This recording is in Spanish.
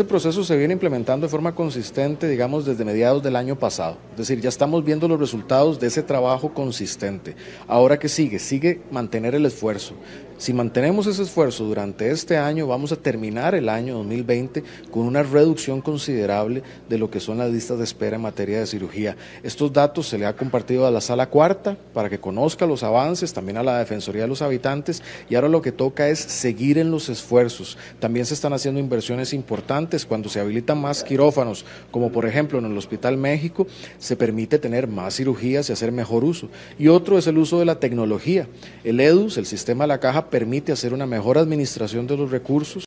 Este proceso se viene implementando de forma consistente, digamos, desde mediados del año pasado. Es decir, ya estamos viendo los resultados de ese trabajo consistente. Ahora, ¿qué sigue? Sigue mantener el esfuerzo. Si mantenemos ese esfuerzo durante este año, vamos a terminar el año 2020 con una reducción considerable de lo que son las listas de espera en materia de cirugía. Estos datos se le ha compartido a la Sala Cuarta para que conozca los avances, también a la Defensoría de los Habitantes, y ahora lo que toca es seguir en los esfuerzos. También se están haciendo inversiones importantes. Cuando se habilitan más quirófanos, como por ejemplo en el Hospital México, se permite tener más cirugías y hacer mejor uso. Y otro es el uso de la tecnología. El EDUS, el sistema de la caja, permite hacer una mejor administración de los recursos.